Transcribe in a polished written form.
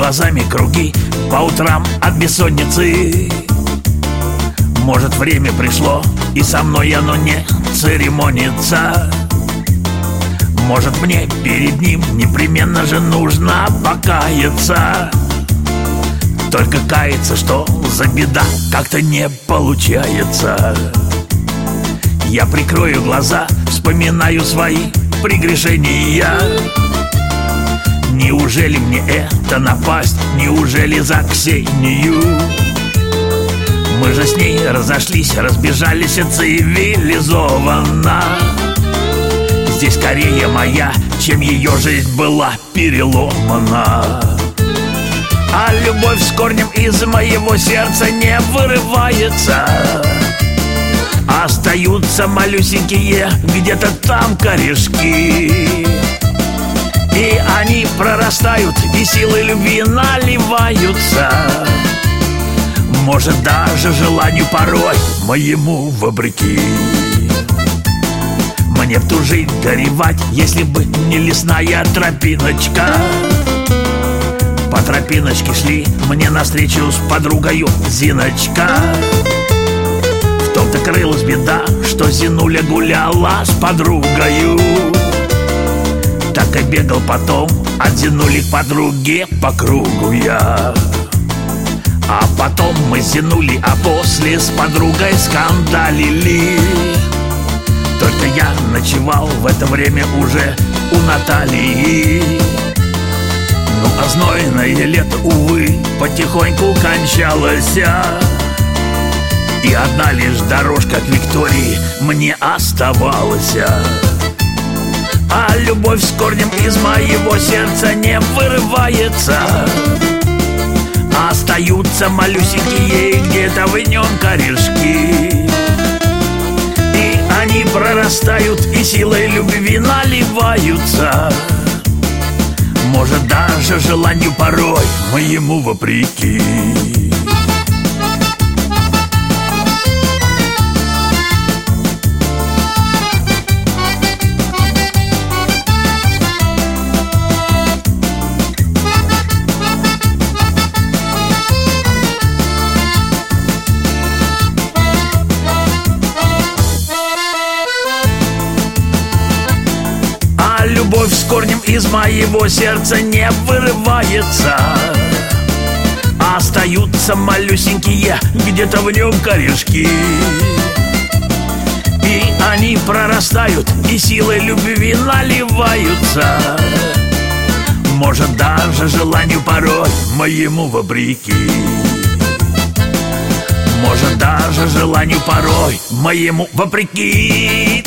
глазами круги по утрам от бессонницы. Может, время пришло, и со мной оно не церемонится. Может, мне перед ним непременно же нужно покаяться. Только каяться, что за беда, как-то не получается. Я прикрою глаза, вспоминаю свои прегрешения. Неужели мне это напасть? Неужели за Ксению? Мы же с ней разошлись, разбежались цивилизованно. Здесь скорее моя, чем ее жизнь была переломана. А любовь с корнем из моего сердца не вырывается. Остаются малюсенькие где-то там корешки. И они прорастают, и силы любви наливаются. Может, даже желанию порой моему вопреки. Мне б тужить, горевать, если бы не лесная тропиночка. По тропиночке шли мне навстречу с подругою Зиночка. В том-то крылась беда, что Зинуля гуляла с подругою. Так и бегал потом от Зинули к подруге по кругу я. А потом мы с Зинулей, а после с подругой скандалили. Только я ночевал в это время уже у Натальи. Ну а знойное лето, увы, потихоньку кончалось. И одна лишь дорожка к Виктории мне оставалась. А любовь с корнем из моего сердца не вырывается. Остаются малюсенькие где-то в нем корешки. И они прорастают, и силой любви наливаются. Может, даже желанию порой моему вопреки. Любовь с корнем из моего сердца не вырывается. Остаются малюсенькие где-то в нем корешки. И они прорастают, и силой любви наливаются. Может, даже желанию порой моему вопреки. Может, даже желанию порой моему вопреки.